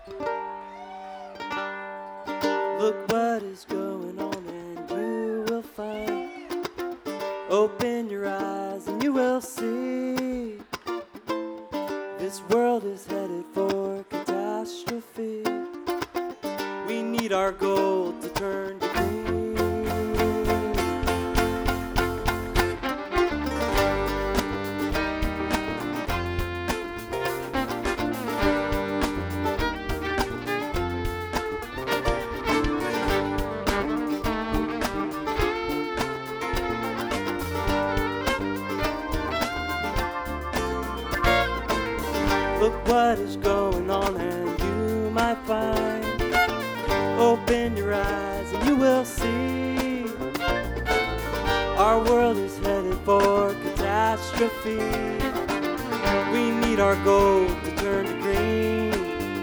Look what is going on and you will find. Open your eyes and you will see. This world is headed for catastrophe. We need our gold to turn to green. Look what is going on and you might find. Open your eyes and you will see. Our world is headed for catastrophe. We need our gold to turn to green.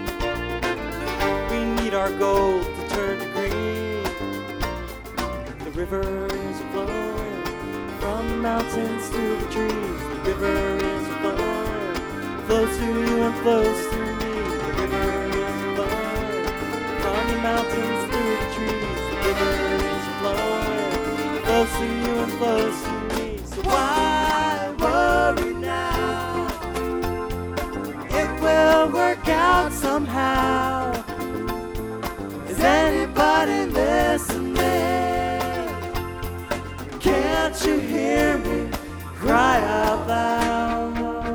We need our gold to turn to green. The river is flowing from the mountains to the trees. The river is flowing, flows through you and flows through me. The river is flowing from the mountains through the trees. The river is flowing, flows through you and flows through me. So why worry now? It will work out somehow. Is anybody listening? Can't you hear me cry out loud?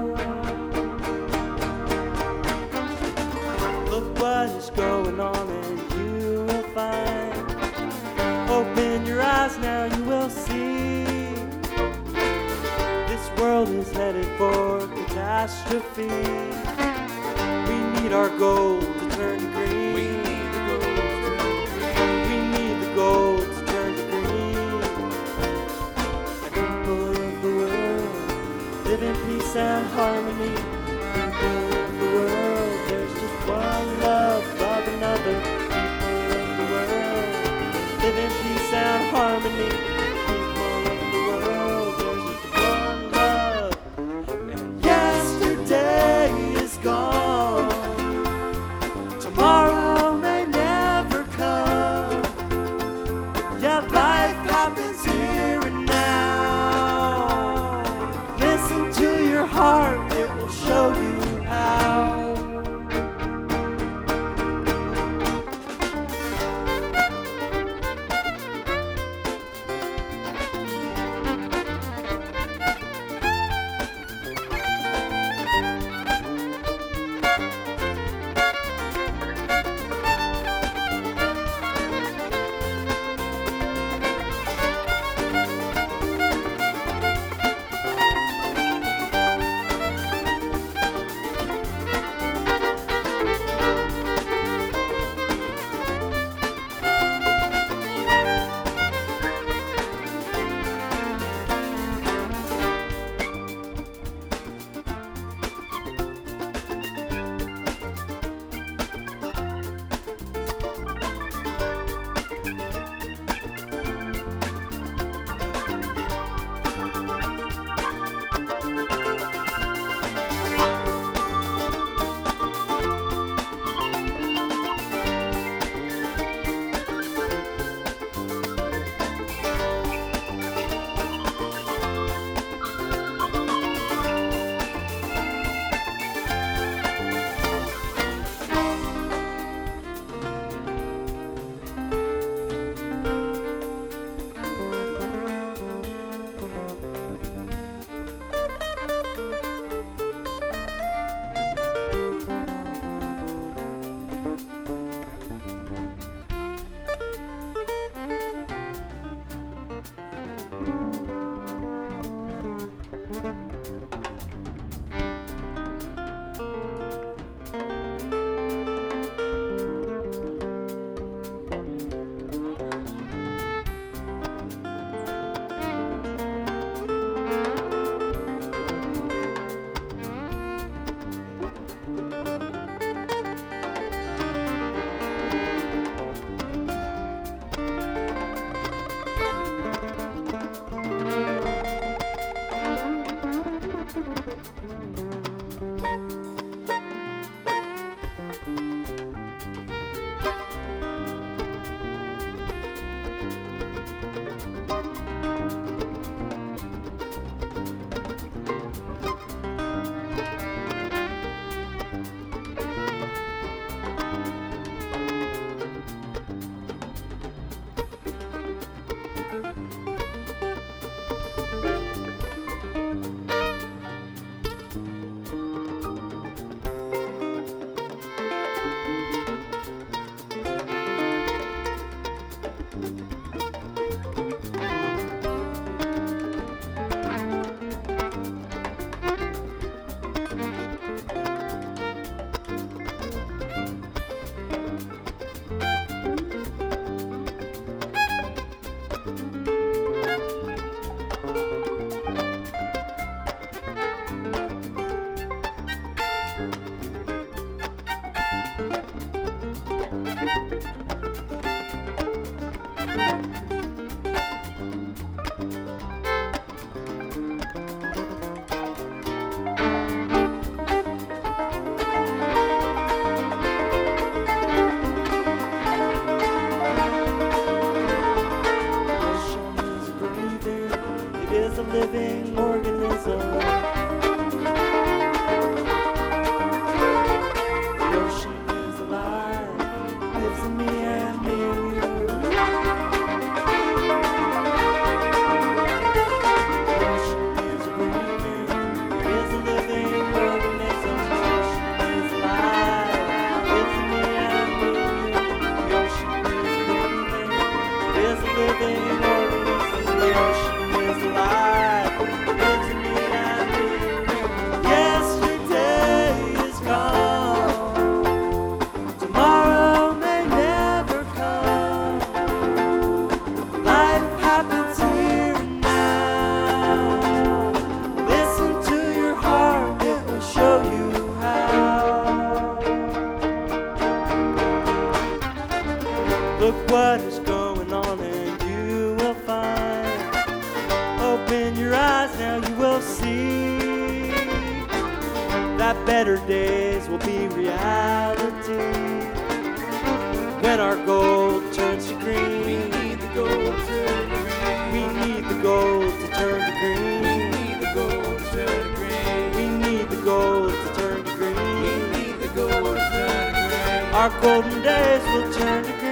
Look what is going on and you will find. Open your eyes now, you will see. This world is headed for catastrophe. We need our gold to turn to green. We need the gold to turn to green. We need the gold to turn to green. People of the world, live in peace and harmony. People of the world, there's just one love, love another. People of the world, live in peace and harmony. People of the world, there's just one love. And yesterday is gone. Tomorrow Look what is going on and you will find. Open your eyes now, you will see that better days will be reality. When our gold turns to green, We need the gold to turn to green. we need the gold to turn to green. We need the gold to turn to green. We need the gold to turn to We green. need the gold to turn to green. Our golden days will turn to green.